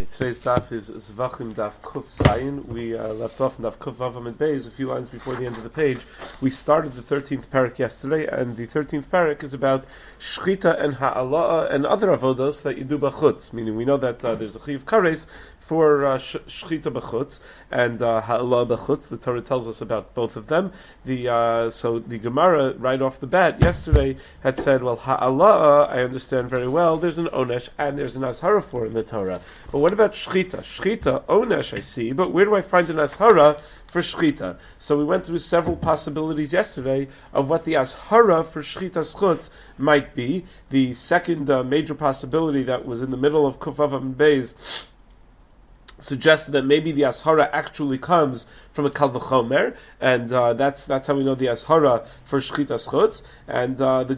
Today's daf is Zvachim Daf Kuf Zayin. We left off in Daf Kuf Vav Amud Beis a few lines before the end of the page. We started the 13th parak yesterday, and the 13th parak is about Shchita and Ha'ala'a and other avodos that you do b'chutz. Meaning we know that there's a Chiv Kares for Shchita b'chutz and Ha'ala'a b'chutz. The Torah tells us about both of them. So the Gemara right off the bat yesterday had said, well, Ha'ala'a I understand very well. There's an Onesh and there's an Azhara for in the Torah. But what about Shchita? Shchita, Onesh, I see, but where do I find an Ashara for Shchita? So we went through several possibilities yesterday of what the Ashara for Shchita's Chutz might be. The second major possibility that was in the middle of Kuf Vav Amud Beis suggested that maybe the Ashara actually comes from a Kal V'chomer, and that's how we know the Ashara for Shchita's Chutz. And the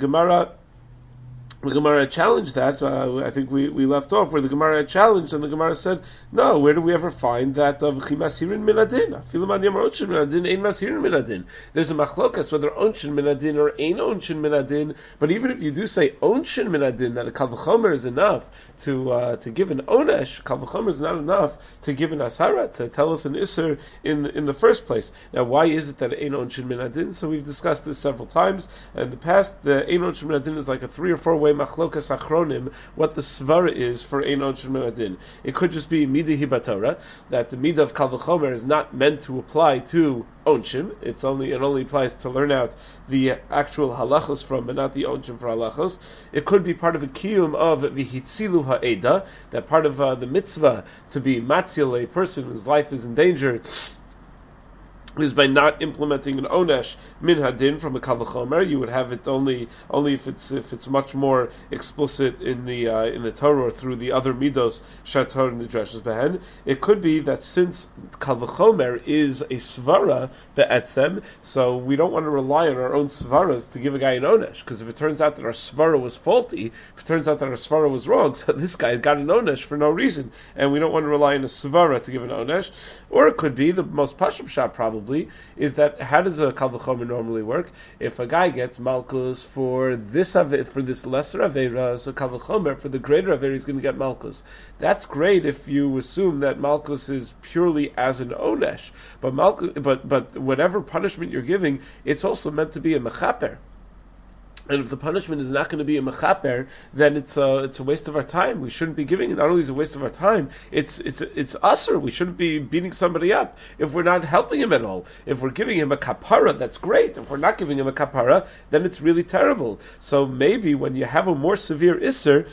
Gemara challenged that. I think we left off where the Gemara challenged, and the Gemara said, "No, where do we ever find that v'chimasirin minadin? Afilu man onshin minadin, ein masirin minadin." There's a machlokas whether onshin minadin or ein onshin minadin. But even if you do say onshin minadin, that a kal v'chomer is enough to give an onesh, kal v'chomer is not enough to give an ashara, to tell us an iser in the first place. Now, why is it that ein onshin minadin? So we've discussed this several times in the past. The ein onshin minadin is like a 3 or 4 way machlokas achronim, what the svara is for ein onshin minadin. It could just be midah hibatorah, that the midah of kal v'chomer is not meant to apply to onshin. It only applies to learn out the actual halachos from, but not the onshin for halachos. It could be part of a kiyum of v'hitzilu ha'eda, that part of the mitzvah to be matzil, a person whose life is in danger, is by not implementing an onesh min hadin from a kal v'chomer. You would have it only if it's much more explicit in the Torah or through the other midos shator and the dreshes behen. It could be that since kal v'chomer is a svara be'etzem, so we don't want to rely on our own svaras to give a guy an onesh, because if it turns out that our svara was faulty, if it turns out that our svara was wrong, so this guy got an onesh for no reason, and we don't want to rely on a svara to give an onesh. Or it could be the most pashut shot probably is that how does a kal v'chomer normally work? If a guy gets malchus for this lesser avera, so kal v'chomer for the greater avera he's going to get malchus. That's great if you assume that malchus is purely as an onesh, but whatever punishment you're giving, it's also meant to be a mechaper. And if the punishment is not going to be a mechaper, then it's a waste of our time. We shouldn't be giving it. Not only is it a waste of our time, it's usher. We shouldn't be beating somebody up if we're not helping him at all. If we're giving him a kapara, that's great. If we're not giving him a kapara, then it's really terrible. So maybe when you have a more severe isser,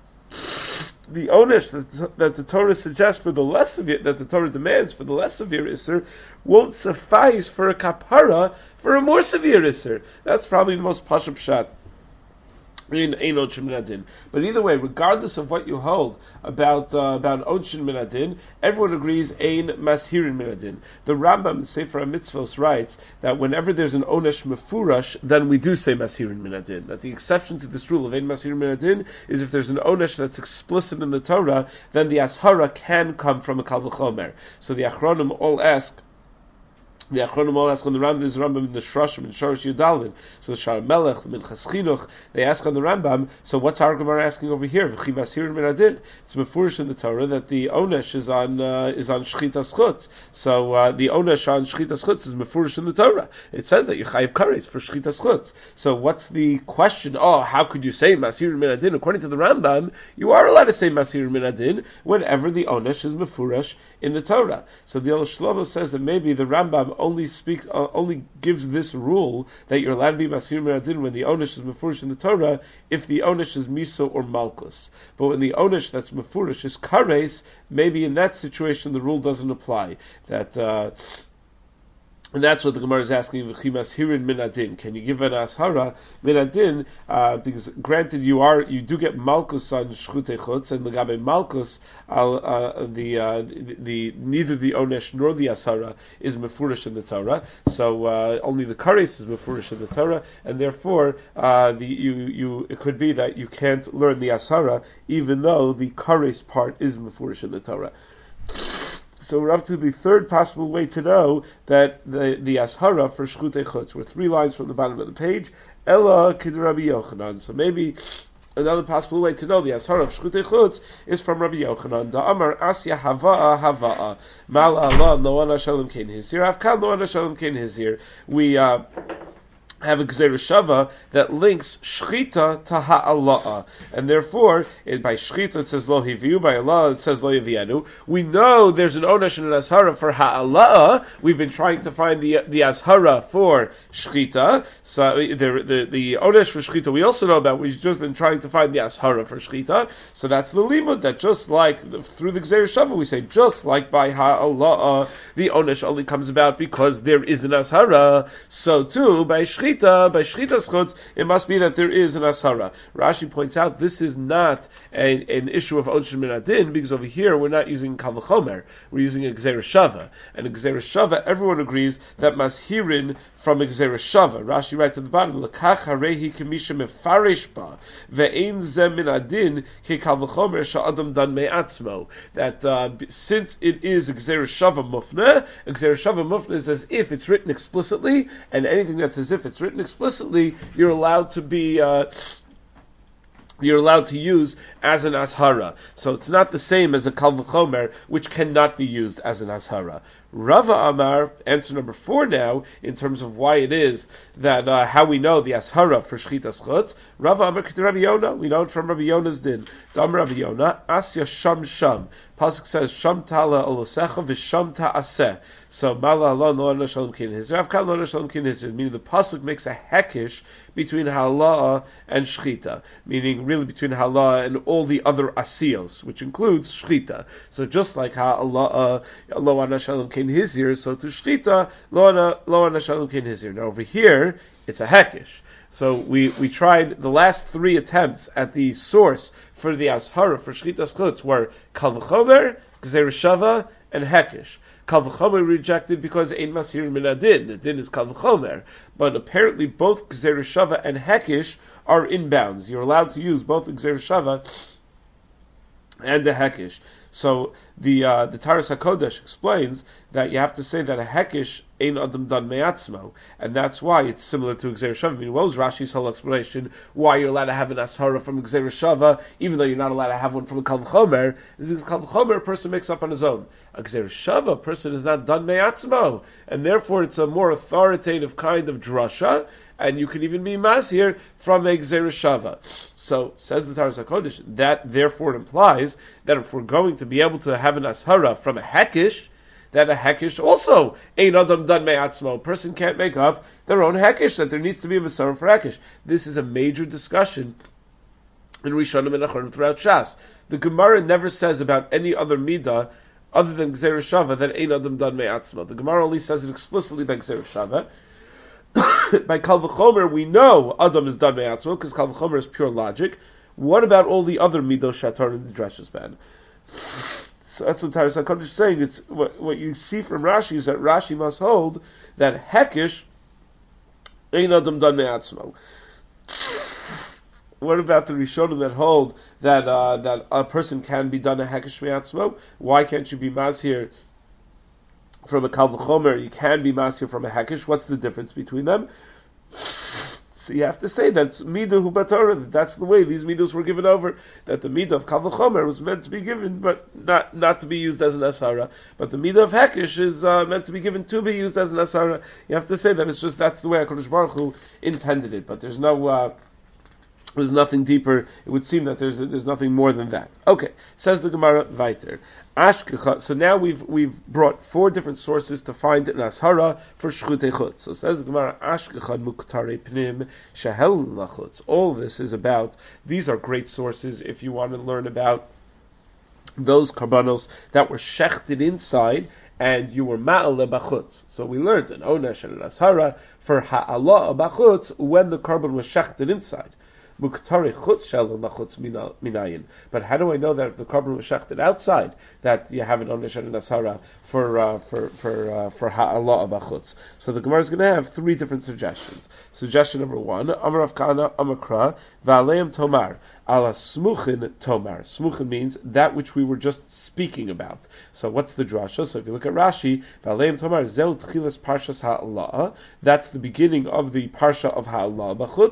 the onesh that the Torah suggests for the less severe, that the Torah demands for the less severe isser, won't suffice for a kapara for a more severe isser. That's probably the most pashut pshat in ein onshin minadin. But either way, regardless of what you hold about onshin minadin, everyone agrees ein mashirin minadin. The Rambam in Sefer HaMitzvos writes that whenever there's an onesh mefurash, then we do say mashirin minadin. That the exception to this rule of ein mashirin minadin is if there's an onesh that's explicit in the Torah, then the ashara can come from a kal v'chomer. So the achronim all ask. The Achronim all ask on the Rambam, is Rambam in the Shroshim, in Shorosh Yudalin. So the Shar Melech, the Minchas Chinuch, they ask on the Rambam, so what's our Gemara asking over here? V'chi mashirin minadin. It's mefurish in the Torah that the onesh is on Shchitas Chutz. So the onesh on Shchitas Chutz is mefurish in the Torah. It says that you chayiv kares for Shchitas Chutz. So what's the question? Oh, how could you say mashirin minadin? According to the Rambam, you are allowed to say mashirin minadin whenever the onesh is mefurish in the Torah. So the El Shlomo says that maybe the Rambam only gives this rule that you're allowed to be masir minadin when the onesh is mefurish in the Torah if the onesh is miso or malchus. But when the onesh that's mefurish is kares, maybe in that situation the rule doesn't apply. And that's what the Gemara is asking, v'chimas hirin minadin. Can you give an ashara minadin? Because granted, you do get malchus on shchutei chutz, and legabe malchus, neither the onesh nor the ashara is mefurish in the Torah. So only the kares is mefurish in the Torah, and therefore it could be that you can't learn the ashara even though the kares part is mefurish in the Torah. So we're up to the third possible way to know that the ashara for shchutei chutz. We're 3 lines from the bottom of the page. Ella kid Rabbi Yochanan. So maybe Another possible way to know the ashara of shchutei chutz is from Rabbi Yochanan. Da Amar Asya Hava'a Mala Allah Lo Ana Shalom Kein Hizir Avkan Lo Ana Shalom Kein Hizir. We have a Gzeira Shava that links Shchita to Ha'ala'a. And therefore, by Shchita it says Lo Hiviu, by Allah it says Lo Yavianu. We know there's an Onesh and an Ashara for Ha'ala'a. We've been trying to find the Ashara for Shchita. So the Onesh for Shchita we also know about. We've just been trying to find the Ashara for Shchita. So that's the limud, that just like through the Gzeira Shava we say, just like by Ha'ala'a, the Onesh only comes about because there is an Ashara. So too, by Shchita, by Shchita's chutz, it must be that there is an ashara. Rashi points out this is not an issue of Onshin Min Adin, because over here we're not using Kal V'chomer, we're using a Gzeira Shava. And a Gzeira Shava, everyone agrees that mashirin from a Gzeira Shava. Rashi writes at the bottom, L'kach harehi k'misha mefarish ba, ve'ein ze min adin ki Kal V'chomer sha'adam dan me'atzmo. That since it is a Gzeira Shava mufna, a Gzeira Shava mufna is as if it's written explicitly, and anything that's as if it's written explicitly, you're allowed to use as an ashara. So it's not the same as a kal v'chomer, which cannot be used as an ashara. Rava Amar, answer number 4 now, in terms of why it is that how we know the ashara for shchitas chutz. Rava Amar k'te Rabbi Yonah, we know it from Rabbi Yonah's din. Dam Rabbi Yonah, asya sham sham. Pasuk says sham tala olosecha v'sham ta'aseh. So mala Allah lo ana shalom kin hizir, avkan lo ana shalom kin hizir. Meaning the pasuk makes a hekish between halah and shchita, meaning really between halah and all the other asiyos, which includes shchita. So just like halah lo ana shalom kin hizir, so to shchita lo ana shalom kin hizir. Now over here it's a hekish. So we tried the last 3 attempts at the source for the ashara for shchitas chutz were kal v'chomer, gzeira shava, and hekish. Kal v'chomer rejected because ein masir min adin. The din is kal v'chomer, but apparently both gzeira shava and hekish are inbounds. You're allowed to use both the gzeira shava and the hekish. So the Taras HaKodesh explains that you have to say that a hekish ein adam dan me'atzmo, and that's why it's similar to Gzeira Shava. I mean, what was Rashi's whole explanation why you're allowed to have an ashara from Gzeira Shava, even though you're not allowed to have one from a Kal V'chomer, is because Kal V'chomer a person makes up on his own. A Gzeira Shava, a person is not dan me'atzmo, and therefore it's a more authoritative kind of drasha, and you can even be masir from a Gzeira Shava. So, says the Taras HaKodesh, that therefore implies that if we're going to be able to have an ashara from a hekish, that a hekish also ein adam dan me'atzmo. A person can't make up their own hekish, that there needs to be a masara for hekish. This is a major discussion in Rishonim and Acharonim throughout Shas. The Gemara never says about any other midah other than Gzeira Shava that ein adam dan me'atzmo. The Gemara only says it explicitly by Gzeira Shava. By Kal V'chomer, we know Adam is done me'atzmo because Kal V'chomer is pure logic. What about all the other midos shatar in the drashas ban? So that's what Taras HaKodesh is saying. It's what you see from Rashi is that Rashi must hold that hekish ein Adam done me'atzmo. What about the Rishonim that hold that that a person can be done a hekish me'atzmo? Why can't you be mazhir from a Kal V'chomer? You can be masir from a hekish. What's the difference between them? So you have to say that midah hu batorah, that's the way these midos were given over, that the midah of Kal V'chomer was meant to be given, but not to be used as an asara. But the midah of hekish is meant to be given to be used as an asara. You have to say that it's just that's the way HaKadosh Baruch Hu intended it. But there's nothing deeper. It would seem that there's nothing more than that. Okay, says the Gemara weiter. Ashkecha. So now we've brought 4 different sources to find an ashara for shchutei chutz. So says the Gemara, Ashkecha muktare pnim shehel lachutz. All this is about. These are great sources if you want to learn about those karbanos that were shechted inside and you were ma'ale bachutz. So we learned an onesh and an ashara for ha'ala bachutz when the karban was shechted inside. Muktari chutz shalom lachutz minayin. But how do I know that if the karban was shechted outside that you have an onesh and an ashara for ha'ala bachutz? So the Gemara is going to have 3 different suggestions. Suggestion number 1: Amar Rav Kana Amakra v'aleim tomar ala smuchin tomar. Smuchin means that which we were just speaking about. So what's the drasha? So if you look at Rashi, v'aleim tomar zeu tchilas parshas ha'ala. That's the beginning of the parsha of ha'ala bachutz.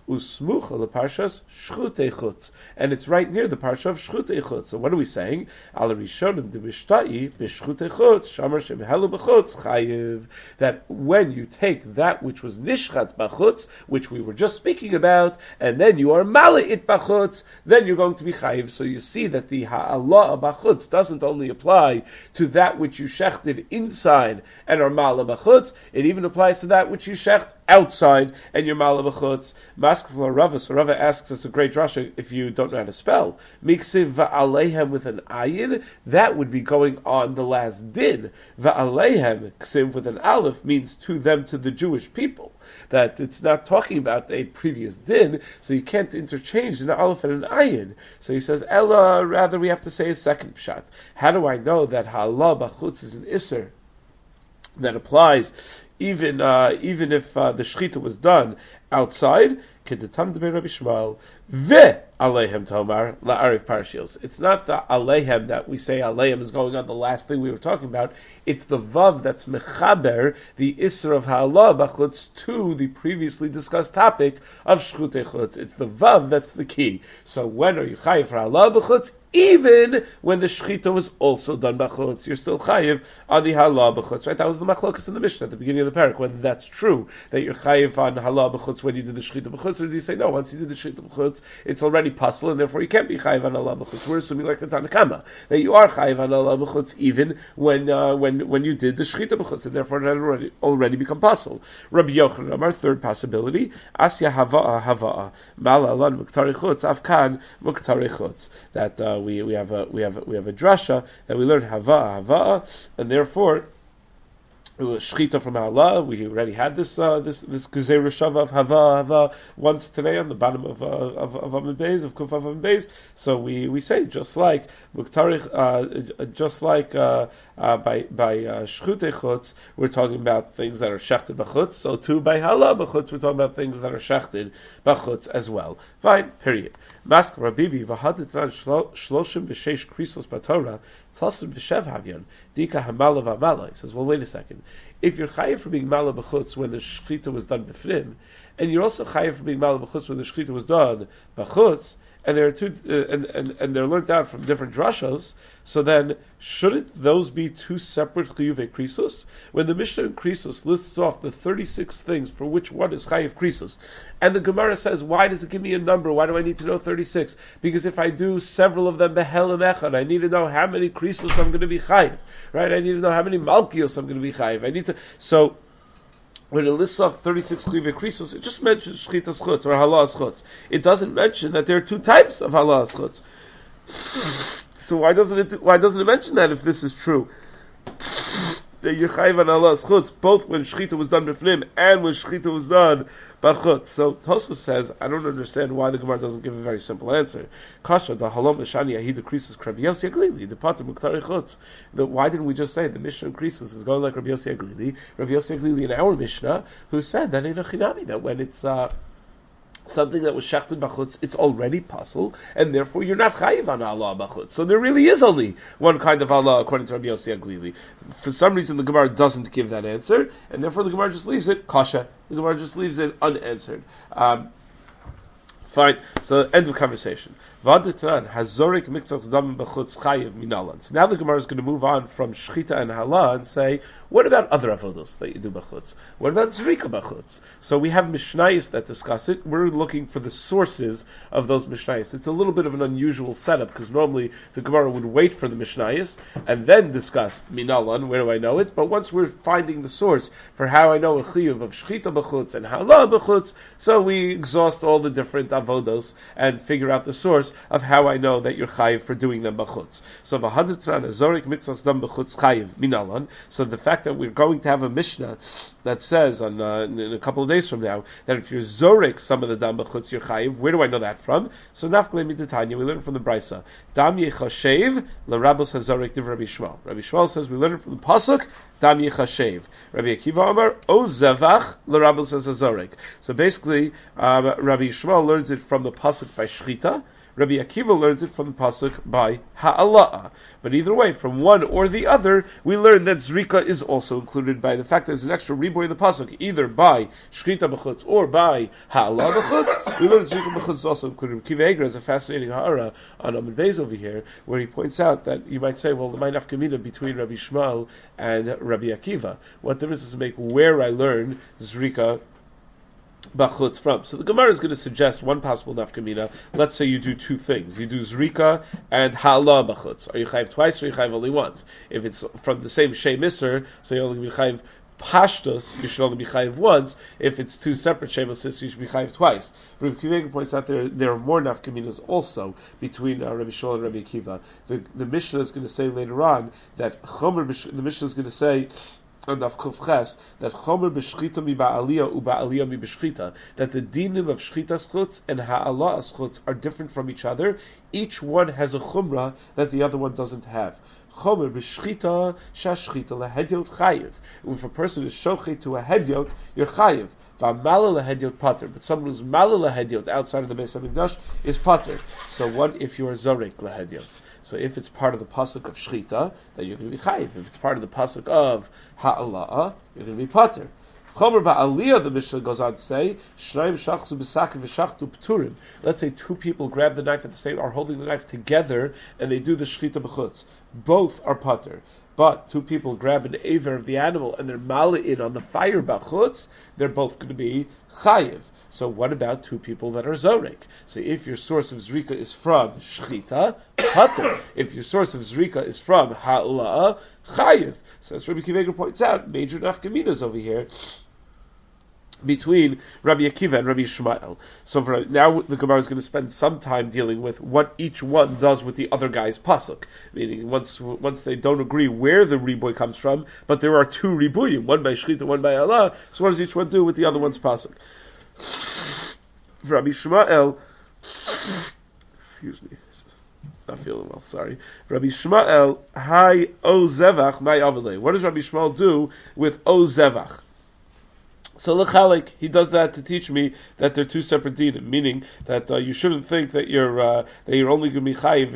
usmucha leparshas shchutei chutz, and it's right near the parsha of shchutei chutz. So what are we saying? Al rishonim de bishtai b'shchutei chutz shamar shemhelu b'chutz chayiv. That when you take that which was nishchat b'chutz, which we were just speaking about, and then you are mala it b'chutz, then you're going to be chayiv. So you see that the ha'ala b'chutz doesn't only apply to that which you shechted inside and are mala b'chutz, it even applies to that which you shecht outside and you're mala b'chutz. Maskefla Rava, so Rava asks us a great drasha if you don't know how to spell. Miksiv va'aleihem with an ayin, that would be going on the last din. Va'aleihem, ksiv with an aleph, means to them, to the Jewish people. That it's not talking about a previous din, so you can't interchange an aleph and an ayin. So he says, Ella, rather we have to say a second pshat. How do I know that ha'ala b'chutz is an isser that applies even if the shechita was done outside? Kedetam de Rabbi Shmuel ve aleihem tomar la'ariv parshils. It's not the aleihem that we say aleihem is going on the last thing we were talking about. It's the vav that's mechaber the isser of ha'ala b'chutz to the previously discussed topic of shchutei chutz. It's the vav that's the key. So when are you chayiv for ha'ala b'chutz? Even when the shechita was also done b'chutz, you're still chayiv on the ha'ala b'chutz. Right? That was the machlokas in the Mishnah at the beginning of the parak. Whether that's true that you're chayiv on ha'ala b'chutz when you did the shechita b'chutz, or do you say no? Once you did the shechita b'chutz, it's already puzzle, and therefore you can't be chayiv on ha'ala b'chutz. We're assuming like the Tanakama that you are chayiv on ha'ala b'chutz even when you did the shechita b'chutz, and therefore it already become puzzle. Rabbi Yochanan, our third possibility, asya hava'a mala alan muktari chutz afkan muktari chutz. That we have a drasha that we learn hava'a, and therefore shechita from Allah. We already had this gezerah shava of hava once today on the bottom of Amud Beis, of Kuf Amud Beis. So we say just like muktarich, by shchutei chutz, we're talking about things that are shechted b'chutz. So too by hala b'chutz, we're talking about things that are shechted b'chutz as well. Fine. Period. Mask Rabibi v'haditran shloshim v'sheish krisos b'Torah tzasim v'shev havyon dika hamala v'amala. He says, well, wait a second. If you're chayiv for being mala b'chutz when the shechita was done b'fnim, and you're also chayiv for being mala b'chutz when the shechita was done b'chutz, and there are two, and they're learned out from different drashos, so then shouldn't those be two separate chiyuvei krisos? When the Mishnah in Krisos lists off the 36 things for which one is chayiv krisos, and the Gemara says, why does it give me a number? Why do I need to know 36? Because if I do several of them behelim echad, I need to know how many krisos I'm going to be chayiv, right? I need to know how many malkios I'm going to be chayiv. I need to, so when it lists off 36 chiyuvei krisos, it just mentions shchitas chutz or halas chutz. It doesn't mention that there are two types of halas chutz. So why doesn't it mention that if this is true? That you're chayiv on halas chutz both when shchita was done b'fnim and when shchita was done b'chutz. So Tosfos says, I don't understand why the Gemara doesn't give a very simple answer. Kasha the halom meshani ahid krisos Rabbi Yossi Aglili the pater muktari chutz. Why didn't we just say the Mishnah in Krisos is going like Rabbi Yossi Aglili? Rabbi Yossi Aglili in our Mishnah, who said that in a chinami, that when it's something that was shechted b'chutz, it's already pasul, and therefore you're not chayiv on Allah b'chutz. So there really is only one kind of Allah according to Rabbi Yossi Aglili. For some reason the Gemara doesn't give that answer, and therefore the Gemara just leaves it kasha. The Gemara just leaves it unanswered. Fine. So end of conversation. Hazorik miktzos dam b'chutz chayiv minalan. So now the Gemara is going to move on from shchita and hala and say, what about other avodos that you do b'chutz? What about zrika b'chutz? So we have mishnayos that discuss it. We're looking for the sources of those mishnayos. It's a little bit of an unusual setup because normally the Gemara would wait for the mishnayos and then discuss minalan. Where do I know it? But once we're finding the source for how I know a chiyuv of shchita b'chutz and hala b'chutz, so we exhaust all the different avodos and figure out the source of how I know that you're chayiv for doing them b'chutz. So v'haditran azorik mitzvos dam b'chutz chayiv minalan. So the fact that we're going to have a Mishnah that says in a couple of days from now that if you're zorik some of the dam b'chutz you're chayiv. Where do I know that from? So nafklei midatanya, we learn it from the Brisa. Dam yechashev l'rabos hazorik div Rabbi Shmuel. Rabbi Shmuel says we learn it from the pasuk dam yechashev. Rabbi Akiva Amar o zevach l'rabos hazorik. So basically, Rabbi Shmuel learns it from the pasuk by shchita. Rabbi Akiva learns it from the pasuk by ha'ala'ah. But either way, from one or the other, we learn that zrika is also included by the fact that there's an extra riboy in the pasuk, either by shchita b'chutz or by ha'ala'ah b'chutz. We learn that zrika b'chutz is also included. Rabbi Akiva Eger has a fascinating ha'ara on Amud Beis over here, where he points out that you might say, well, the ma'inaf kamina between Rabbi Shmuel and Rabbi Akiva. What difference does it make where I learn zrika b'chutz from? So the Gemara is going to suggest one possible nafkamina. Let's say you do two things. You do zrika and ha'ala b'chutz. Are you chayiv twice or are you chayiv only once? If it's from the same shem iser, so you're only going to be chayiv pashtos, you should only be chayiv once. If it's two separate shemos, you should be chayiv twice. Rabbi Akiva points out there are more nafkaminas also between Rabbi Shmuel and Rabbi Akiva. The Mishnah is going to say later on that the Mishnah is going to say and of Kufches, that Chomer b'shchita mi ba'aliyah u ba'aliyah mi b'shchita, that the dinim of shchita schutz and ha'ala schutz are different from each other. Each one has a chumrah that the other one doesn't have. Chomer b'shchita shashchita lehedyot chayiv. If a person is shochet to a hedyot, you're chayiv. V'amala lehedyot pater. But someone who's mala lehedyot outside of the Beis Hamikdash is pater. So what if you are zorek lehedyot? So if it's part of the pasuk of shchita, then you're going to be chayiv. If it's part of the pasuk of ha'ala'ah, you're going to be pater. Chomer ba'aliyah, the Mishnah goes on to say, Shnaim shachzu b'sakim v'shachtu p'turim. Let's say two people grab the knife at the same, are holding the knife together, and they do the shchita b'chutz. Both are pater. But two people grab an aver of the animal and they're mala'in on the fire b'chutz, they're both going to be chayiv. So what about two people that are zorek? So if your source of zrika is from shchita, pater. If your source of zrika is from ha'la'ah, chayiv. So as Rabbi Akiva points out, major nafkaminas over here between Rabbi Akiva and Rabbi Shmuel. So for now, the Gemara is going to spend some time dealing with what each one does with the other guy's pasuk. Meaning, once they don't agree where the riboy comes from, but there are two ribuyim, one by shchita, one by Allah. So what does each one do with the other one's pasuk? Rabbi Shmuel, excuse me, just not feeling well. Sorry. Rabbi Shmuel, hi o zevach my avalei. What does Rabbi Shmuel do with o zevach? So l'chalik, he does that to teach me that they're two separate dinim, meaning that you shouldn't think that you're only going to be chayiv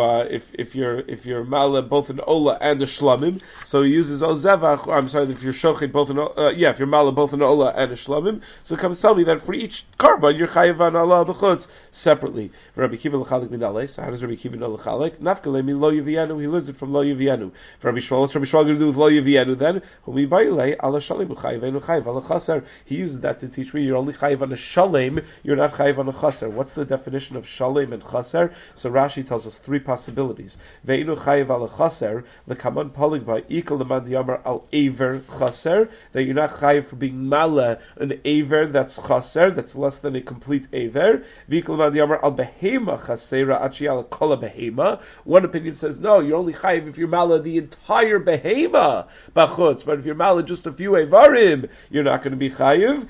if you're mala both an ola and a shlamim. So he uses o zevach. I'm sorry, if you're shochet both an if you're mala both an ola and a shlamim. So it comes to tell me that for each karban you're chayiv on Allah b'chutz separately. Rabbi Akiva l'chalik midalei. So how does Rabbi Akiva know l'chalik? Nafkalei mi lo yavianu. He learns it from lo yavianu. For Rabbi Shmuel, what's Rabbi Shmuel going to do with lo yavianu then? Humi ba'ilei ala shalim u'chayiv enu chayiv ala chas. He uses that to teach me you're only chayiv on a shalem, you're not chayiv on a chaser. What's the definition of shalem and chaser? So Rashi tells us three possibilities. Ve'inu chayiv al chaser, lekaman palig by ikal leman diyamar al aver chaser, that you're not chayiv for being mala an aver that's chaser, that's less than a complete aver. Ve'ikal leman diyamar al behema chasera achi al kol behema. One opinion says no, you're only chayiv if you're mala the entire behema bachutz, but if you're mala just a few avarim, you're not going to be chayiv.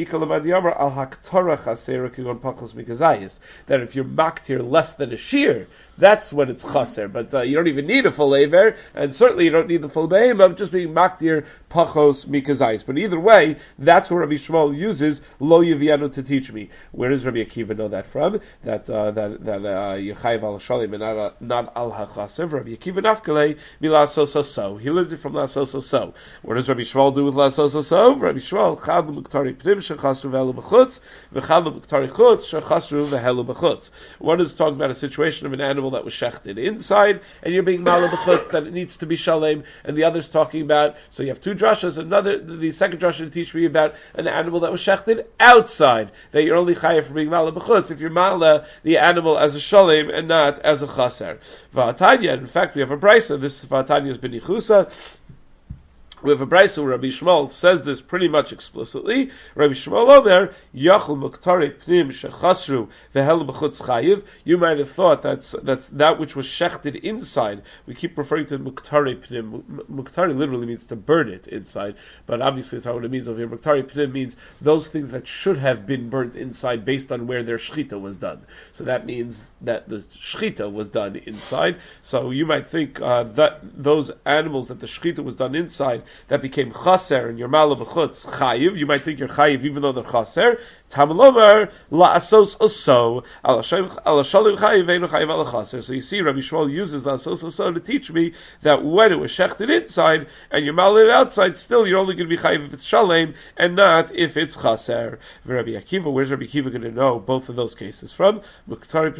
Al haktara chasera kigon pachos mikazayis. That if you're maktir less than a shear, that's when it's chaser. But you don't even need a full aver, and certainly you don't need the full behema. Just being maktir pachos mikazayis. But either way, that's where Rabbi Shmuel uses lo yavianu to teach me. Where does Rabbi Akiva know that from? That you're chayiv al shalim and not al hachaser. Rabbi Akiva nafkalei mila so. He learns it from la so. What does Rabbi Shmuel do with la so? Rabbi Shmuel chad l'muktari pnim shechasru v'helu b'chutz v'chad l'muktari chutz shechasru v'helu b'chutz. One is talking about a situation of an animal that was shechted inside, and you're being mala b'chutz that it needs to be shalem, and the other's talking about. So you have two drashas. The second drasha to teach me about an animal that was shechted outside, that you're only chayav for being mala b'chutz if you're mala the animal as a shalem and not as a chaser. V'atanya. In fact, we have a brisa. This v'atanya's b'nichusa. We have a brayso where Rabbi Shmuel says this pretty much explicitly. Rabbi Shmuel Omer, Yachol Muktari Pnim Shechasru V'hel B'chutz Chayiv. You might have thought that's that which was shechted inside. We keep referring to Muktari Pnim. Muktari literally means to burn it inside, but obviously it's not what it means over here. Muktari Pnim means those things that should have been burnt inside based on where their shchita was done. So that means that the shchita was done inside. So you might think that those animals that the shchita was done inside, that became chaser and you're mala b'chutz chayiv, you might think you're chayiv even though they're chaser. Tamalomer la'asos oso al shalim chayiv ve'enu chayiv al chaser. So you see, Rabbi Shmuel uses la'asos oso to teach me that when it was shechted inside and you're malid outside, still you're only going to be chayiv if it's shalem and not if it's chaser. Rabbi Akiva, where's Rabbi Akiva going to know both of those cases from? Rabbi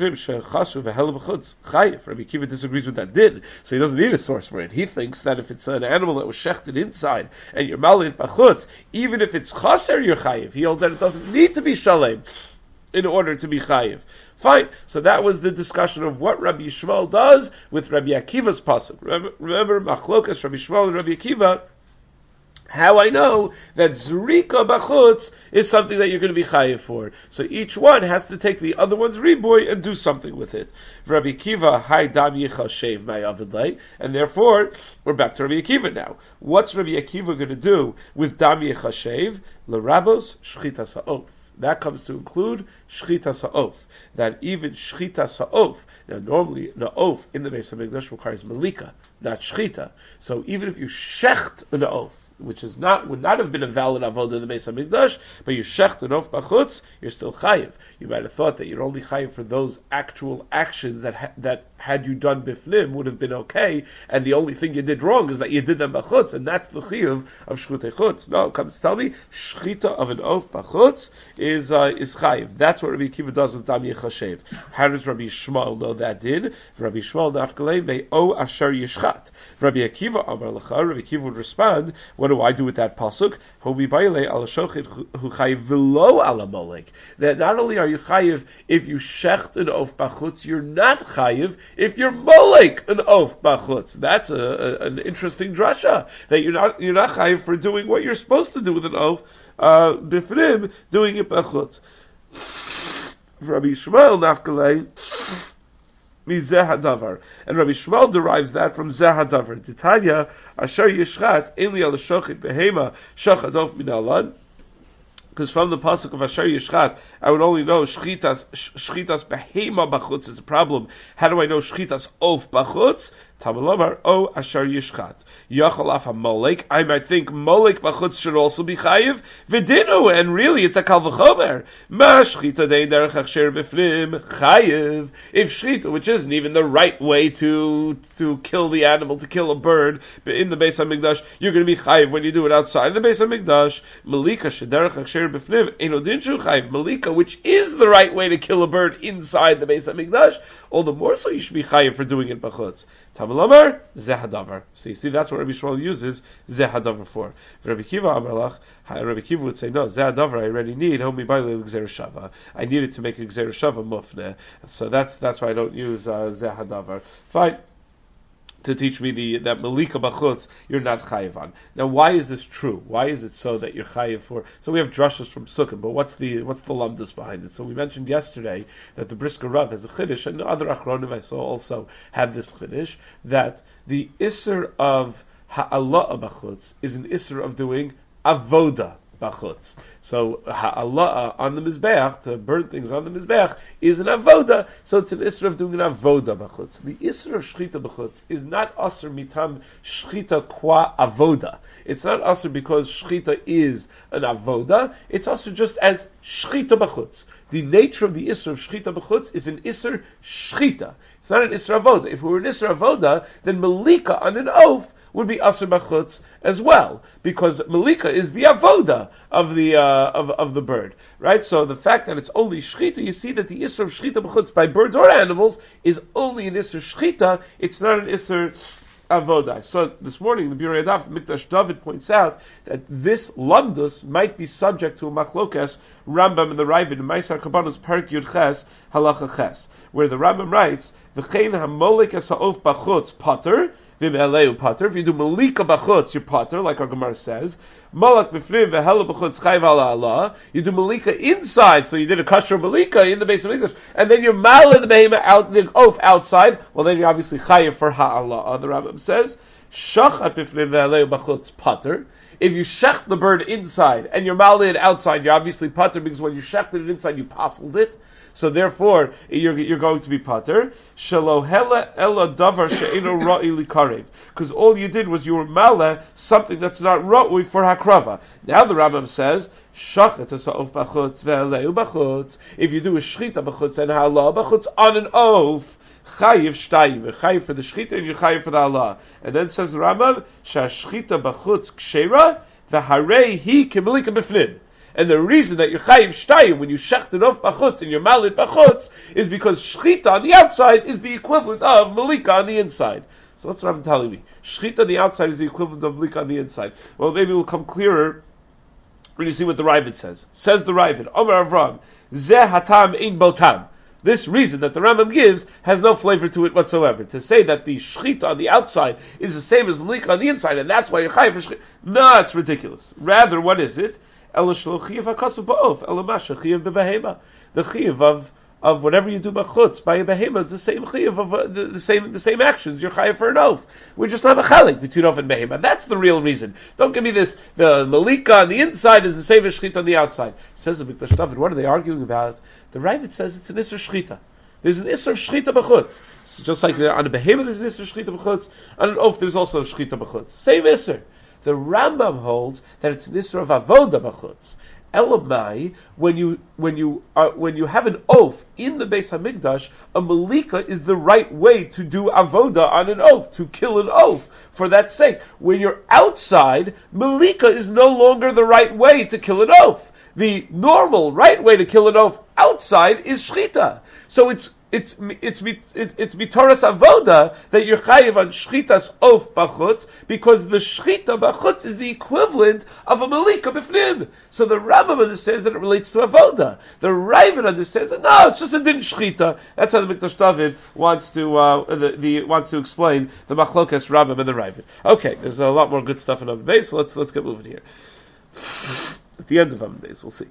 Akiva disagrees with that din, so he doesn't need a source for it. He thinks that if it's an animal that was shechted inside and you're malid b'chutz, even if it's chaser, you're chayiv. He holds that it doesn't need to be shalem in order to be chayiv. Fine. So that was the discussion of what Rabbi Yishmael does with Rabbi Akiva's pasuk. Remember, machlokas Rabbi Yishmael and Rabbi Akiva. How I know that zrika b'chutz is something that you're going to be chayiv for. So each one has to take the other one's riboy and do something with it. Rabbi Akiva, hai dam yichashev my avidlei, and therefore we're back to Rabbi Akiva now. What's Rabbi Akiva going to do with dam yichashev? L'rabos shchitas ha'of. That comes to include shchitas ha'of. That even shchitas ha'of. Now normally the oaf in the Beis HaMikdash requires malika, not shchita. So even if you shecht an oaf, which would not have been a valid avodah in the Beis HaMikdash, but you shecht an oaf b'chutz, you're still chayiv. You might have thought that you're only chayiv for those actual actions that had you done bifnim would have been okay, and the only thing you did wrong is that you did them b'chutz, and that's the chiyuv of shchutei chutz. No, it comes to tell me shchita of an oaf b'chutz is chayiv. That's what Rabbi Akiva does with dam yichashev. How does Rabbi Yishmael know that din? Rabbi Yishmael nafkalei may o asher yishchat. Rabbi Akiva amar lecha. Rabbi Akiva would respond, what do I do with that pasuk? Hobi baile al shochid hu chayiv v'lo ala molek. That not only are you chayiv if you shecht an oaf b'chutz, you're not chayiv if you're molek an oaf b'chutz. That's an interesting drasha, that you're not chayiv for doing what you're supposed to do with an oaf b'fnim, doing it b'chutz. Rabbi Yishmael nafkalei mizeh hadavar, and Rabbi Yishmael derives that from zeh hadavar. Titania asher yishchat eli al shochit behema shachat of min alad. Because from the pasuk of asher yishchat, I would only know shchitas behema b'chutz is a problem. How do I know shchitas of b'chutz? Tamalomar o asher yishchat yachal af molek. I might think molek b'chutz should also be chayiv v'dinu, and really it's a kal v'chomer. Ma shchita dein derech achsher b'fnim chayiv. If shchita, which isn't even the right way to kill the animal, to kill a bird, but in the Beis HaMikdash, you're going to be chayiv when you do it outside the Beis HaMikdash. Malika shederech achsher b'fnim eno din shu chayiv. Malika, which is the right way to kill a bird inside the Beis HaMikdash, all the more so you should be chayiv for doing it b'chutz. Tamalamar zehadavar. So you see, that's what Rabbi Yishmael uses zehadavar for. Rabbi Akiva amalach, Rabbi Akiva would say, no, zehadavar I already need. Homi baile gzeir shava. I needed to make a gzeir shava mufne. So that's why I don't use zehadavar. Fine. To teach me that malika b'chutz you're not chayiv on. Now, why is this true? Why is it so that you're chayiv for? So we have drushes from Sukkot, but what's the lamdas behind it? So we mentioned yesterday that the Brisker Rav has a chiddush, and other achronim I saw also have this chiddush, that the isser of ha'alah b'chutz is an isser of doing avoda b'chutz. So ha'alah on the mizbeach, to burn things on the mizbeach, is an avoda. So it's an isra of doing an avoda b'chutz. The isra of shchita b'chutz is not asr mitam shchita qua avoda. It's not asr because shchita is an avoda. It's asr just as shchita b'chutz. The nature of the isra of shchita b'chutz is an isra shchita. It's not an isra avoda. If it were an isra avoda, then malika on an oath would be asr b'chutz as well, because malika is the avoda of the bird, right? So the fact that it's only shchita, you see that the isra of shchita b'chutz by birds or animals is only an isra shchita. It's not an isra avoda. So this morning, the Biur Yadav, Mikdash David points out that this lamdus might be subject to a machlokas Rambam and the Ravid in Maisar Kabbanos Parak Yud Ches Halacha Ches, where the Rambam writes, "V'chein hamolik es ha'of b'chutz pater." If you do malika b'chutz, you're pater, like our Gemara says. Malak b'fnim v'hela b'chutz chayv ala Allah. You do malika inside, so you did a kasher malika in the Beis HaMikdash, and then you're malad the behema out the oaf outside. Well, then you're obviously chayiv for ha'Allah. The Rambam says, shachat b'fnim v'hela b'chutz pater. If you shecht the bird inside and you're malad outside, you're obviously pater, because when you shechted it inside, you pasled it. So therefore, you're going to be pater. Shelo hela ela davar she'eno ra'i likar Harev, because all you did was you were mala something that's not ra'ui for hakrava. Now the Rambam says, shachet ha'of b'chutz ve'eleu b'chutz. If you do a shchita b'chutz and halah b'chutz on an oaf, chayiv shtayim, you're chayiv for the shchita and you're chayiv for the halah. And then says the Rambam, shashchita b'chutz kshera v'harei hi kemelika b'fnim. And the reason that you're chayiv shtayim when you shechted off b'chutz and you're malit b'chutz is because shchita on the outside is the equivalent of malika on the inside. So that's what I'm telling me. Shchita on the outside is the equivalent of malika on the inside. Well, maybe it will come clearer when you see what the Ravid says. Says the Ravid, Omer Avram, Zeh hatam ein botam. This reason that the Rambam gives has no flavor to it whatsoever. To say that the shchita on the outside is the same as malika on the inside, and that's why you're chayiv for shchita. No, it's ridiculous. Rather, what is it? The chiyuv of whatever you do b'chutz by a behema is the same chiyuv of the same actions. You're chayiv for an oaf. We're just not a chalik between oaf and behema. That's the real reason. Don't give me this. The malika on the inside is the same as shchita on the outside. Says the Mikdash David. What are they arguing about? The Ravid says it's an isser shchita. There's an isser of shchita b'chutz. It's just like on a behema there's an isser of shchita b'chutz. On an oaf there's also shchita b'chutz. Same isser. The Rambam holds that it's an isser of avoda b'chutz. Elamai, when you have an oaf in the Beis Hamikdash, a malika is the right way to do avoda on an oaf, to kill an oaf. For that sake, when you're outside, malika is no longer the right way to kill an oaf. The normal right way to kill an oaf outside is shchita. So it's mitoras avoda that you're chayiv on shchitas oaf b'chutz, because the shchita b'chutz is the equivalent of a malika b'fnim. So the Rambam understands that it relates to avoda. The Ravid understands that no, it's just a din shchita. That's how the Mikdash David wants to explain the machlokas Rambam and the Ravid. Okay, there's a lot more good stuff in Amud Beis, so let's get moving here. At the end of Amud Beis, we'll see.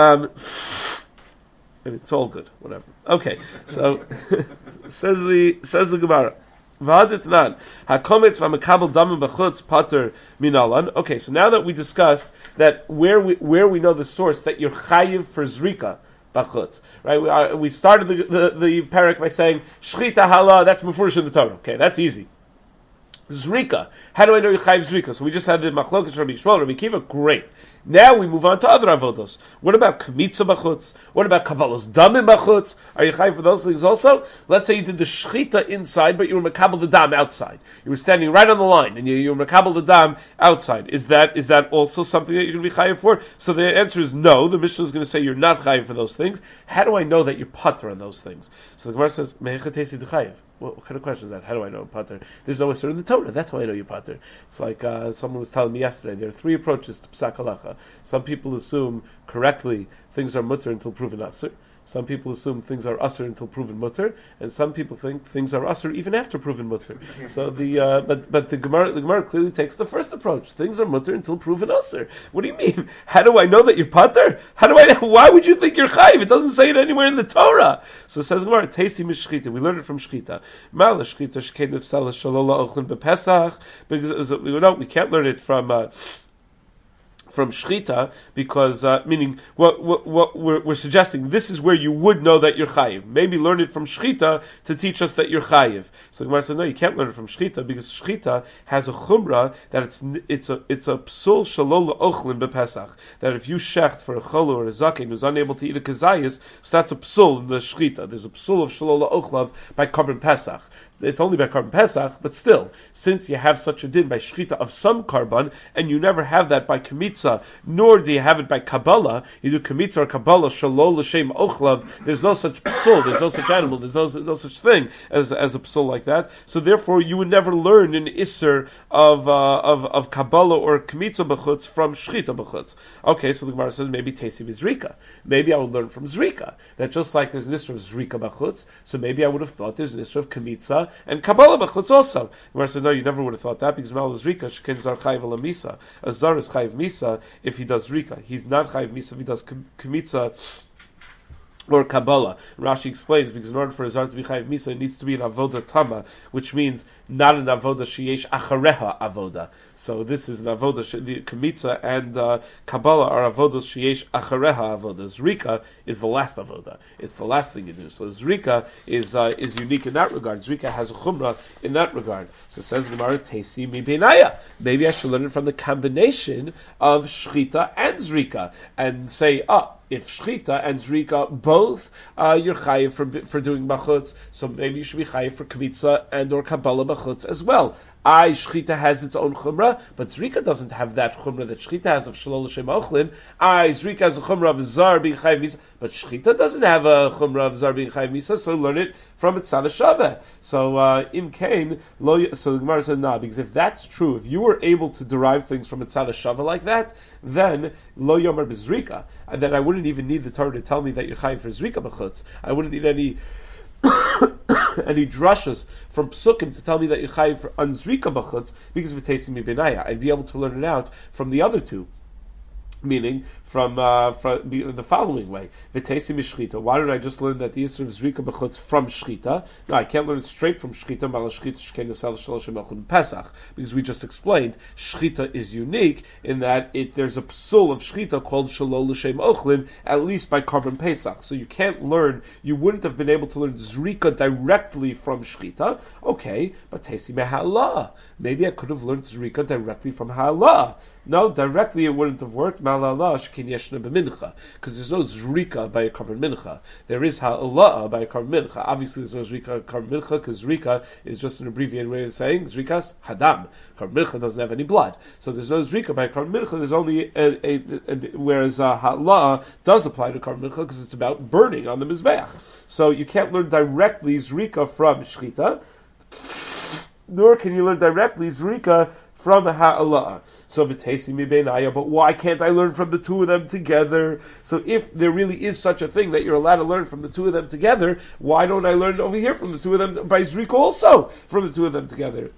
It's all good, whatever. Okay, so says the Gemara. V'haditnan hakometz v'makabel damim b'chutz pater minalan. Okay, so now that we discussed that where we know the source that you're chayiv for zrika b'chutz, right? We started the parak by saying shchita hala. That's mufurish in the Torah. Okay, that's easy. Zrika. How do I know you're chayiv zrika? So we just had the machlokas Rabbi Yishmael, Rabbi Kiva. Great. Now we move on to other avodos. What about kamitza b'chutz? What about kabbalas damim b'chutz? Are you chayiv for those things also? Let's say you did the shchita inside, but you were makabel the dam outside. You were standing right on the line, and you were makabel the dam outside. Is that also something that you're going to be chayiv for? So the answer is no. The Mishnah is going to say you're not chayiv for those things. How do I know that you're pater on those things? So the Gemara says mehechatesi d'chayiv. What kind of question is that? How do I know pater? There's no isser in the Torah. That's how I know you're pater. It's like someone was telling me yesterday. There are three approaches to psak halacha. Some people assume correctly things are mutter until proven asur. Some people assume things are asur until proven mutter, and some people think things are asur even after proven mutter. So but the Gemara clearly takes the first approach. Things are mutter until proven asur. What do you mean? How do I know that you're pater? How do I know? Why would you think you're chayiv? It doesn't say it anywhere in the Torah. So it says Gemara, Teisi mishchita. We learned it from shchita. Ma'ala shchita shkein nefsala shalola ochlin bepesach. Because we can't learn it from shchita, because meaning what we're suggesting, this is where you would know that you're chayiv. Maybe learn it from shchita to teach us that you're chayiv. So the Gemara says no, you can't learn it from shchita, because shchita has a chumrah that it's a psul shalol ochlin bepesach, that if you shecht for a cholu or a zaken who's unable to eat a kazayis, so that's a psul in the shchita. There's a psul of shalol ochlav by korban pesach. It's only by korban pesach, but still, since you have such a din by shchita of some korban, and you never have that by kamitza, nor do you have it by kabbalah, you do kamitza or kabbalah shalol l'shem ochlav. There's no such psul, there's no such animal, there's no such thing as a psul like that. So therefore, you would never learn an isser of kabbalah or kamitza b'chutz from shchita b'chutz. Okay, so the Gemara says maybe teisi b'zrika. Maybe I would learn from zrika that just like there's an isser of zrika b'chutz, so maybe I would have thought there's an isser of kamitza and Kabbalah b'chutz also. Gemara said, no, you never would have thought that, because Mal is Rika, Sheken Zar Chayiv Ala Misa. A Zar is Chayiv Misa if he does Rika. He's not Chayiv Misa if he does Kamitza or Kabbalah. Rashi explains, because in order for a Zar to be Chayiv Misa, it needs to be an Avoda Tama, which means not an Avoda Sheyesh Achareha Avoda. So this is an Avoda, the Kamitza and Kabbalah are Avodas Sheyesh Achareha Avoda. Zrika is the last Avoda. It's the last thing you do. So Zrika is unique in that regard. Zrika has a Chumrah in that regard. So it says Gemara, Teisi Mi Beinaya. Maybe I should learn it from the combination of Shchita and Zrika, and say, if Shchita and Zrika both you're chayiv for doing bachutz, so maybe you should be chayiv for Kmitza and or Kabbalah bachutz as well. Shchita has its own chumrah, but Zrika doesn't have that chumrah that Shchita has of Shalol L'Shem Ochlin. Zrika has a chumrah of Zar being chayiv misa, but Shchita doesn't have a chumrah of Zar being chayiv misa, so learn it from its Tzad Shaveh. So Im Kain, so the Gemara says, nah, because if that's true, if you were able to derive things from its Tzad Shaveh like that, then Lo Yomer B'Zrika, and then I wouldn't even need the Torah to tell me that you're chayiv for Zrika b'chutz. I wouldn't need any drushes from psukim to tell me that you're chayiv for unzrika b'chutz because of a tasting mi benaya. I'd be able to learn it out from the other two. Meaning from the following way: v'teisim mishchita. Why don't I just learn that the yisur of zrika b'chutz from shchita? No, I can't learn it straight from shchita. Mal shchita shkein sel shalosh melchim pesach, because we just explained shchita is unique in that there's a psul of shchita called shalol l'shem ochlin, at least by korban pesach. So you wouldn't have been able to learn zrika directly from shchita. Okay, but teisim mehalah. Maybe I could have learned zrika directly from halah. No, directly it wouldn't have worked. Because there's no zrika by a korban mincha. There is ha'ala by a korban mincha. Obviously, there's no zrika by a korban mincha because zrika is just an abbreviated way of saying zrikas hadam. Korban mincha doesn't have any blood, so there's no zrika by a korban mincha. There's only whereas ha'ala does apply to korban mincha because it's about burning on the mizbeach. So you can't learn directly zrika from shchita, nor can you learn directly zrika from ha'ala. So v'teisim mi beinaya, but why can't I learn from the two of them together? So if there really is such a thing that you're allowed to learn from the two of them together, why don't I learn over here from the two of them by Zrika also from the two of them together?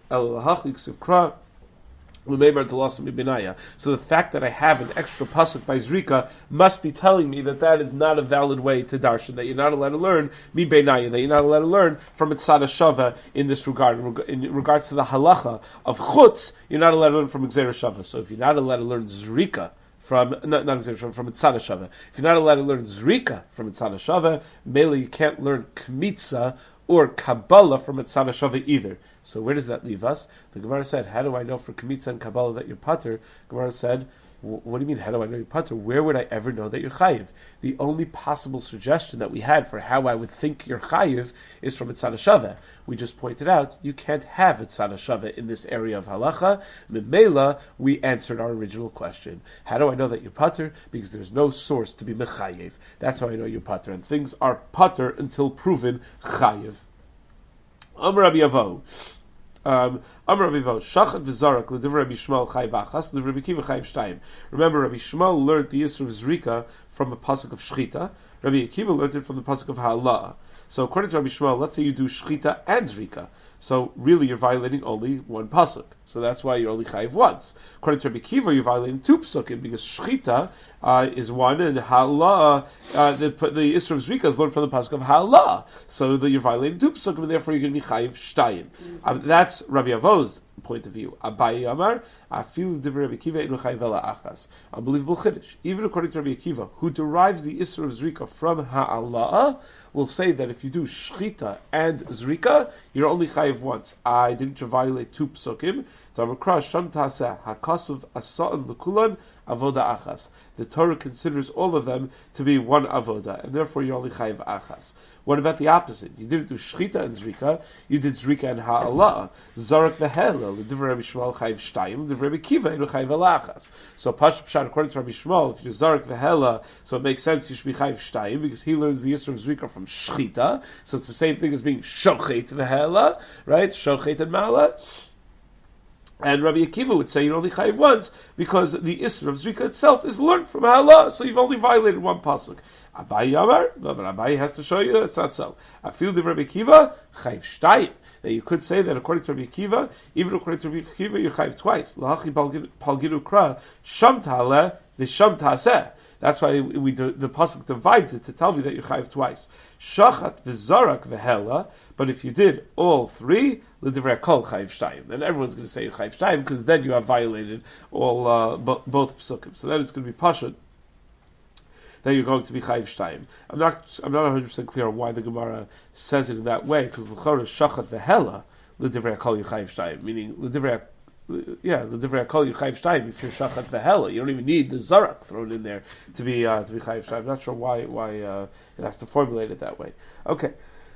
So the fact that I have an extra pasuk by Zrika must be telling me that is not a valid way to darshan, that you're not allowed to learn mi beinaya, that you're not allowed to learn from a tzad shava in this regard. In regards to the halacha of chutz, you're not allowed to learn from gzeira shava. So if you're not allowed to learn Zrika from a tzad shava, if you're not allowed to learn Zrika from a tzad shava, mainly you can't learn kmitza or Kabbalah from a tzad shava either. So where does that leave us? The Gemara said, how do I know for Kmitza and Kabbalah that you're pater? Gemara said, what do you mean, how do I know you're pater? Where would I ever know that you're chayiv? The only possible suggestion that we had for how I would think you're chayiv is from a tzad shava. We just pointed out, you can't have a tzad shava in this area of halacha. Memela, we answered our original question. How do I know that you're pater? Because there's no source to be mechayiv. That's how I know you're pater. And things are pater until proven chayiv. Amar Rabbi Avo. Amar Rabbi Avo. Shachat v'zarak l'divrei Rabbi Shmuel chayiv achas, l'divrei Rabbi Kiva chayiv shtayim. Remember, Rabbi Shmuel learned the yisur of zrika from a pasuk of shchita. Rabbi Akiva learned it from the pasuk of ha'ala. So according to Rabbi Shmuel, let's say you do shchita and zrika. So really you're violating only one pasuk. So that's why you're only chayiv once. According to Rabbi Akiva, you're violating two pasukim because shchita is one, and ha'ala, the Isra of Zrika is learned from the pasuk of ha'ala. So that you're violating two pasukim, and therefore you're going to be chayiv shtayim. That's Rabbi Avo's point of view. Abayi Amar, Afilu divrei Rabbi Akiva inu chayiv ela achas. Unbelievable chiddush. Even according to Rabbi Akiva, who derives the Isra of Zrika from ha'ala, will say that if you do shchita and zrika, you're only chayiv once. Didn't you violate two pasukim? The Torah considers all of them to be one avoda, and therefore you only chayiv achas. What about the opposite? You didn't do shchita and zrika, you did zrika and ha'ala. Zarak v'hela, l'divrei Rabbi Shmuel chayiv shtayim, l'divrei Rabbi Kiva inu chayiv elachas. So Pashup Pshat, according to Rabbi Shmuel, if you're zarak v'hela, so it makes sense you should be chayiv shtayim, because he learns the yisur of zrika from shchita, so it's the same thing as being shochet v'hela, right? Shochet and ma'ala. And Rabbi Akiva would say you're only chayiv once because the Isra of Zrika itself is learned from Allah, so you've only violated one pasuk. Abayi Amar, no, but Abayi has to show you that it's not so. I feel the Rabbi Akiva chayiv shtayim. That you could say that according to Rabbi Akiva, even according to Rabbi Akiva, you're chayiv twice. Lahachi palgidu kra sham ta'aleh the sham taseh. That's why the pasuk divides it to tell me that you're chayiv twice. Shachat v'zarak v'hela. But if you did all three, l'divrei kol chayiv shtayim. Then everyone's going to say you're chayiv shtayim because then you have violated all both psukim. So then it's going to be pashut that you're going to be chayiv shtayim. I'm not 100% clear on why the Gemara says it in that way because l'chora shachat v'hela l'divrei kol chayiv shtayim, meaning l'divrei kol chayiv shtayim. If you're shachat v'hela, you don't even need the zarak thrown in there to be chayiv shtayim. I'm not sure why it has to formulate it that way. Okay,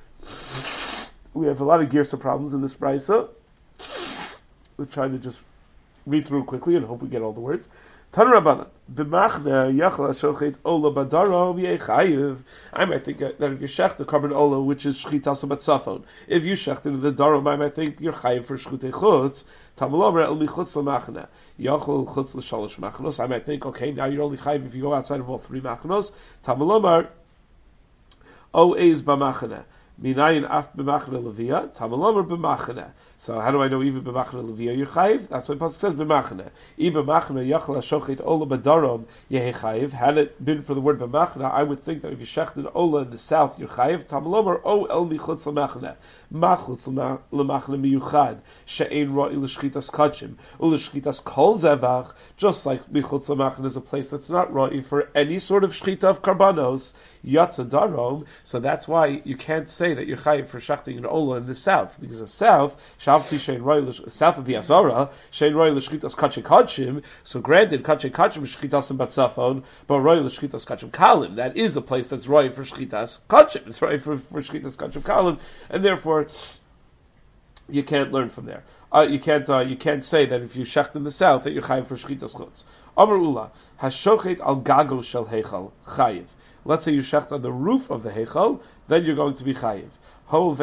we have a lot of girsa problems in this brisa. We're trying to just read through quickly and hope we get all the words. Tan Rabbanan, b'machne yachla shochet ola badarom yechayiv. I might think that if you shecht the carbon ola, which is shchitas batzafon, if you shecht into the darom, I might think you're chayiv for shchutei chutz. Tamalomer el michutz lamachne yachol chutz l'shalosh machnos. I might think, okay, now you're only chayiv if you go outside of all three machnos. Tamalomer o eis b'machne. Minayin af b'machne levia, tamalomer b'machne. So how do I know even b'machne levia you're chayiv? That's what the pasuk says b'machne. I b'machne yachla shochet ola b'darom yehe chayiv. Had it been for the word b'machne, I would think that if you shechted ola in the south, you're chayiv. Tamalomer o el michutz l'machne. Machutz l'machne miyuchad. She'ein ra'i l'shchitas kachim. U'l'shchitas kol zevach. Just like michutz l'machne is a place that's not ra'i for any sort of shchita of karbanos. Yatza darom. So that's why you can't say that you're chayiv for shechting an ola in the south. Because the south, south of the Azara, shein roy l'shchitas kachim kachim. So granted, kachim kachim is shchitas and batzafon, but roy l'shchitas kachim kalim. That is a place that's roy for shchitas kachim. It's roy for shchitas kachim kalim, and therefore you can't learn from there. You can't say that if you shecht in the south that you're chayiv for shchitas chutz. Amar Ula hashochet al gago shel heichal chayiv. Let's say you shecht on the roof of the heichal, then you're going to be chayiv. Since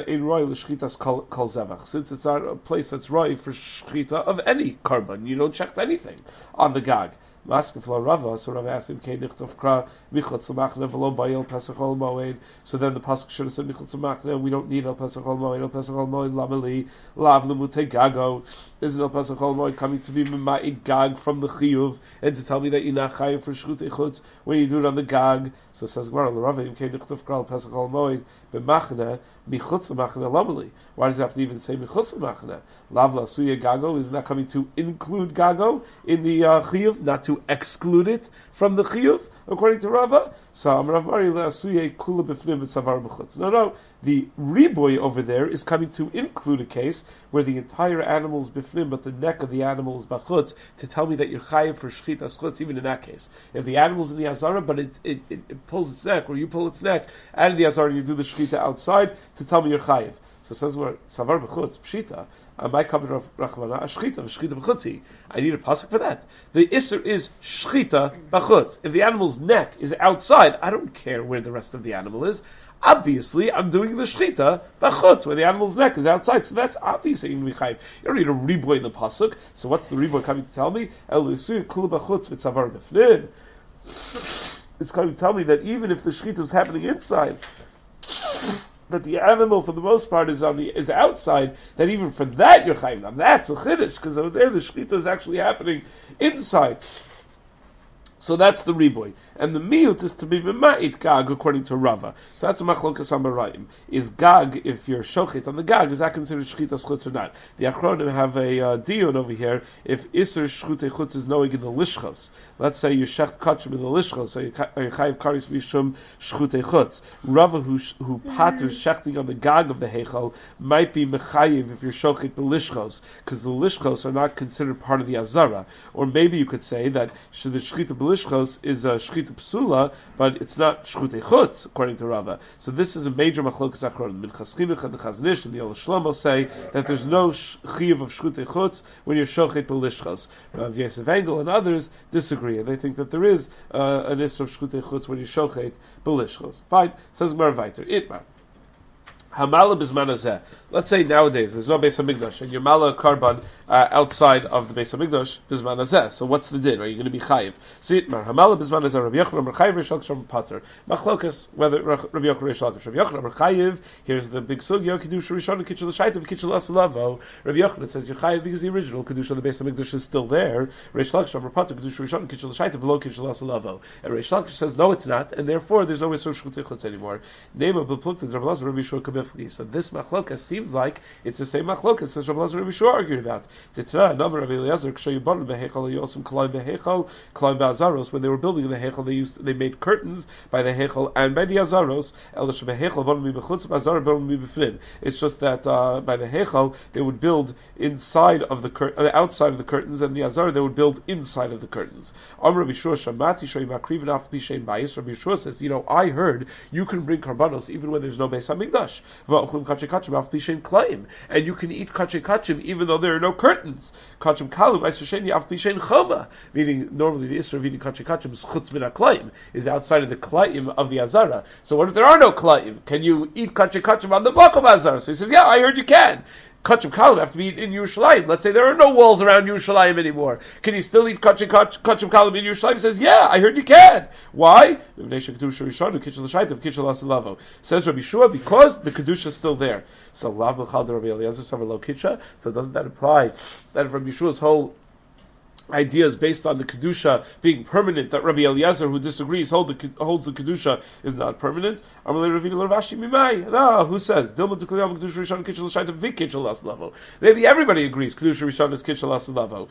it's not a place that's right for shchita of any carbon, you don't check anything on the gag. So Rava asked him, so then the pasuk should have said michutz l'machne. We don't need el pesach ol moed. El pesach ol moed lameli lav lemute gago. Isn't el pesach ol moed coming to be mema'id gag from the chiyuv and to tell me that you're not chayiv for shchutei chutz when you do it on the gag? So it says Gemara, Rava im kein nichtav kral pesach ol moed b'machne michutz l'machne lameli. Why does it have to even say michutz l'machne? Lav lasuya gago, isn't that coming to include gago in the chiyuv, not to exclude it from the chiyuv, according to Rava? So Rav Mari le'asuye kula b'fnim v'tzavar b'chutz. No, the riboy over there is coming to include a case where the entire animal is b'fnim, but the neck of the animal is b'chutz, to tell me that you're chayiv for shchitas chutz, even in that case. If the animal's in the azara, but it pulls its neck, or you pull its neck out of the azara and you do the shchita outside, to tell me you're chayiv. So it says, Savar b'chutz, pshita. I might come to Rachmana, shchita b'chutzi. I need a pasuk for that. The isser is shchita b'chutz. If the animal's neck is outside, I don't care where the rest of the animal is. Obviously, I'm doing the shchita b'chutz, where the animal's neck is outside. So that's obviously in Michayim. You don't need a riboy in the pasuk. So what's the riboy coming to tell me? El yisuy kula b'chutz v'tzavar b'fnim. It's coming to tell me that even if the shchita is happening inside, that the animal, for the most part, is outside, that even for that you're chayiv. Now that's a chiddush, because over there the shchita is actually happening inside. So that's the riboy. And the miyut is to be mema'it gag, according to Rava. So that's a machlokas amarayim. Is gag, if you're shochet on the gag, is that considered shchitas chutz or not? The achronim have a diyon over here, if iser shchutei chutz is knowing in the lishchos. Let's say you shecht kachim in the lishchos, so you chayiv karis mishum shchutei chutz. Rava, who paters shechting on the gag of the heichal, might be mechayiv if you're shochet b'lishchos, because the lishchos are not considered part of the azara. Or maybe you could say that the shchita b'lishchos is a shchita psula, but it's not shchutei chutz, according to Rava. So this is a major machlokas achronim. Minchas Chinuch and the Chazon Ish and the Yol Shlomo say that there's no chiyuv of shchutei chutz when you're shochet b'lishchos. Rav Yosef Engel and others disagree, and they think that there is an issur of shchutei chutz when you're shochet b'lishchos. Fine, says Gemara Vayter, Itmar. Hamala Bisman Hazeh. Let's say nowadays there's no Beis Hamikdash and you're mala karban outside of the Beis Hamikdash Bisman Hazeh. So what's the din? Are you going to be chayiv? So Yitmar Hamala Bisman Hazeh Rabbi Yochanan Amar Chayiv Reish Lakish Pater Machlokas whether Rabbi Yochanan Reish Lakish Rabbi Yochanan Amar Chayiv. Here's the big sugya Kedusha Rishon and Kitchel Shaitav Kitchel Asalavo. Rabbi Yochanan says you're chayiv because the original Kedusha of the Beis Hamikdash is still there. Reish Lakish Amar Pater Kedusha Rishon and Kitchel Shaitav Lo Kitchel Asalavo. And Reish Lakish says no, it's not, and therefore there's no Isur Shchutichlitz anymore. Name of Beplukta Rabbi Lazar Rabbi Yishua Kabifli. So this machlokas seems like it's the same machlokas as Rabbi Lazar Rabbi Yishua argued about. Titzra, number of Eliezer, Kshayu Baron Behechal, Yosem Kalim Behechal, Kalim Be'azaros. When they were building the Hechal, they made curtains by the Hechal and by the Azaros. Elish Behechal Baron Bechutz, Azar Baron Befnim. It's just that by the Hechal they would build inside of the outside of the curtains, and the Azar they would build inside of the curtains. Amr Rabbi Yishua Shamati Shoy Makriv Af Bishain Bayis. Rabbi Yishua says, I heard you can bring karbanos even when there's no Beis Hamikdash. And you can eat kachay kachim even though there are no curtains. Kachim kalim choma. Meaning normally the isra of eating kachay kachim is chutz min haklayim, is outside of the klayim of the azara. So what if there are no klayim? Can you eat kachay kachim on the makom azara? So he says, I heard you can. Kachim kalim have to be in Yerushalayim. Let's say there are no walls around Yerushalayim anymore. Can you still eat kachim kalim in Yerushalayim? He says, I heard you can. Why? Says Rabbi Shua, because the kedusha is still there. So lav b'chal Rabbi Eliezer savar lo kitcha. So doesn't that imply that Rabbi Shua's whole idea is based on the kedusha being permanent, that Rabbi Eliezer, who disagrees, holds the kedusha is not permanent? No, who says? Maybe everybody agrees kedusha rishon is kitchel asalavu.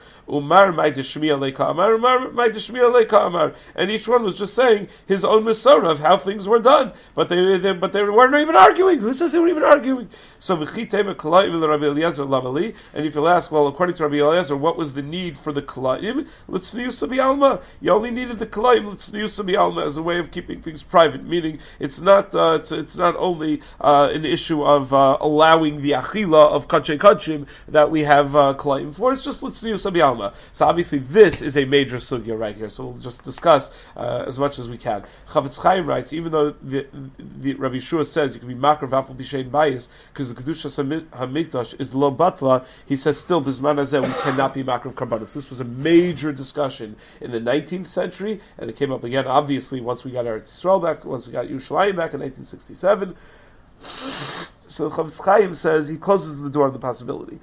And each one was just saying his own Masorah of how things were done, but they weren't even arguing. Who says they were even arguing? So and if you'll ask, well, according to Rabbi Eliezer, what was the need for the kalaim? L'tzniusa bi'alma. You only needed the kalaim l'tzniusa bi'alma as a way of keeping things private. Meaning, it's not only an issue of allowing the achila of kachay kachim that we have kalaim for. It's just l'tzniusa bi'alma. So obviously, this is a major sugya right here. So we'll just discuss as much as we can. Chavetz Chaim writes, even though the Rabbi Shua says you can be makar v'afal b'shein bayis because the kedusha hamikdash is lo batla, he says still bisman hazeh we cannot be makar of karbanos. This was a major discussion in the 19th century, and it came up again, obviously, once we got Eretz Yisrael back, once we got Yerushalayim back in 1967. So Chavetz Chaim says, he closes the door on the possibility.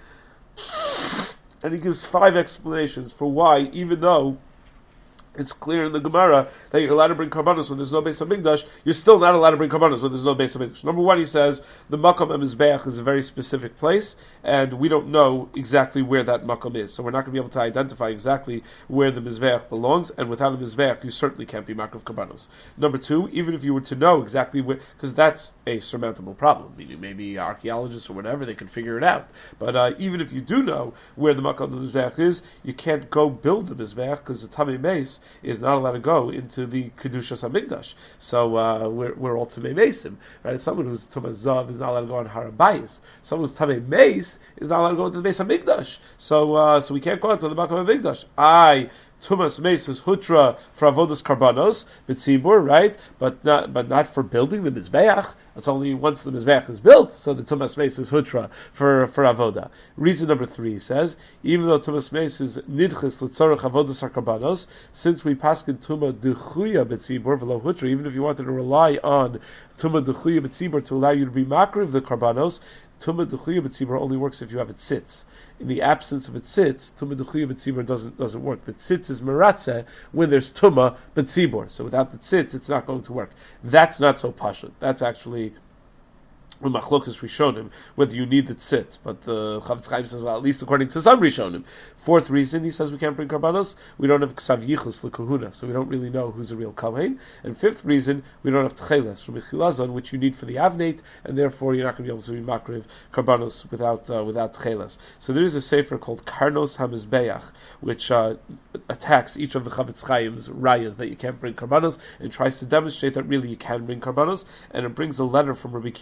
And he gives 5 explanations for why, even though it's clear in the Gemara that you're allowed to bring karbanos when there's no Beis Hamikdash, you're still not allowed to bring karbanos when there's no Beis Hamikdash. Number one, he says, the Makom HaMizbeach is a very specific place, and we don't know exactly where that Makom is. So we're not going to be able to identify exactly where the Mizbeach belongs, and without a Mizbeach, you certainly can't be Makar of karbanos. Number two, even if you were to know exactly where, because that's a surmountable problem, meaning maybe archaeologists or whatever, they can figure it out. But even if you do know where the Makom HaMizbeach is, you can't go build the Mizbeach, because the Tamei Meis is not allowed to go into the Kedushas HaMikdash. So we're all Tamei Meisim, right? Someone who's Tumah Zav is not allowed to go on Har HaBayis. Someone who's Tamei Meis is not allowed to go into the Beis HaMikdash. So we can't go into the Makom HaMikdash. Tumas Meis is Hutra for Avodas Karbanos, B'tzibur, right? But not for building the Mizbeach. That's only once the Mizbeach is built, so the Tumas Meis is Hutra for Avoda. Reason number 3 says, even though Tumas Meis is Nidchis L'tzorach Avodas Karbanos, since we paskin Tuma D'chuya B'tzibur v'lo Hutra, even if you wanted to rely on Tuma D'chuya B'tzibur to allow you to be Makriv the Karbanos, Tuma D'chuya B'tzibur only works if you have it sits. In the absence of it sits, Tuma D'chuya B'tzibur doesn't work. The sits is Meratzeh when there's Tuma B'tzibur. So without the sits, it's not going to work. That's not so pashut. That's actually Machlokas Rishonim, whether you need the tzitz. But the Chavetz Chaim says, well, at least according to some Rishonim. 4th reason, he says we can't bring karbanos, we don't have ksav yichus l'kahuna, so we don't really know who's a real kohen. And 5th reason, we don't have tcheles from Mechilazon, which you need for the avnate, and therefore you're not going to be able to be makriv karbanos without tcheles. So there is a sefer called Karnos HaMizbeach, which attacks each of the Chavetz Chaim's rayas that you can't bring karbanos, and tries to demonstrate that really you can bring karbanos, and it brings a letter from Rabbi Kiva Eger that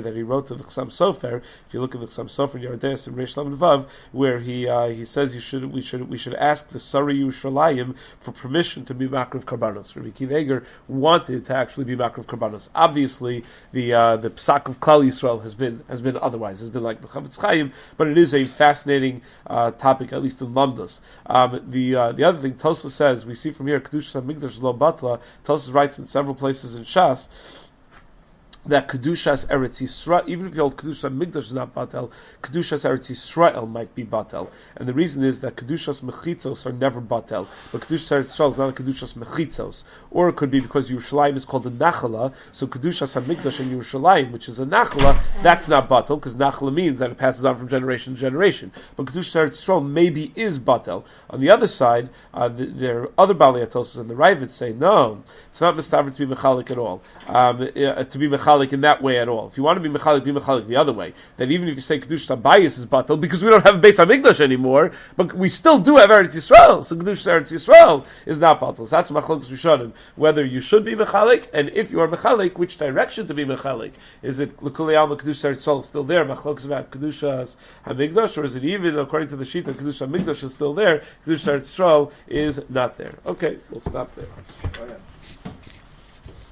that he wrote to the Chassam Sofer. If you look at the Chassam Sofer in Yerodeus and Reish Lamed Vav, where he says we should ask the Sari Yerushalayim for permission to be Makriv Karbanos. Rabbi Akiva Eiger wanted to actually be Makriv Karbanos. Obviously, the Psak of Klal Yisrael has been otherwise, has been like the Chavetz Chaim, but it is a fascinating topic, at least in Lamdos. The other thing Tosfos says, we see from here, Kedushas HaMikdash Lo Batla. Tosfos writes in several places in Shas that Kedushas Eretz Yisrael, even if the old Kedushas Mikdash is not Batel, Kedushas Eretz Yisrael might be Batel. And the reason is that Kedushas Mechitzos are never Batel. But Kedushas Eretz Yisrael is not a Kedushas Mechitzos. Or it could be because Yerushalayim is called a Nachala, so Kedushas HaMikdash and Yerushalayim, which is a Nachala, that's not Batel, because Nachala means that it passes on from generation to generation. But Kedushas Eretz Yisrael maybe is Batel. On the other side, there are other Balei HaTosfos and the Ravid say, no, it's not Mistaver to be Mechalik at all. To be Mechalik in that way at all. If you want to be Mechalik the other way. That even if you say Kedushas HaBayis is Batel, because we don't have a Beis HaMikdash anymore, but we still do have Eretz Yisrael, so Kedushas Eretz Yisrael is not Batel. So that's Machlokes Rishonim, whether you should be Mechalik, and if you are Mechalik, which direction to be Mechalik? Is it L'Kulei Alma Kedushas Eretz Yisrael is still there, Machlokes about Kedushas HaMikdash, or is it even, according to the Shita, Kedushas HaMikdash is still there, Kedushas Eretz Yisrael is not there? Okay, we'll stop there.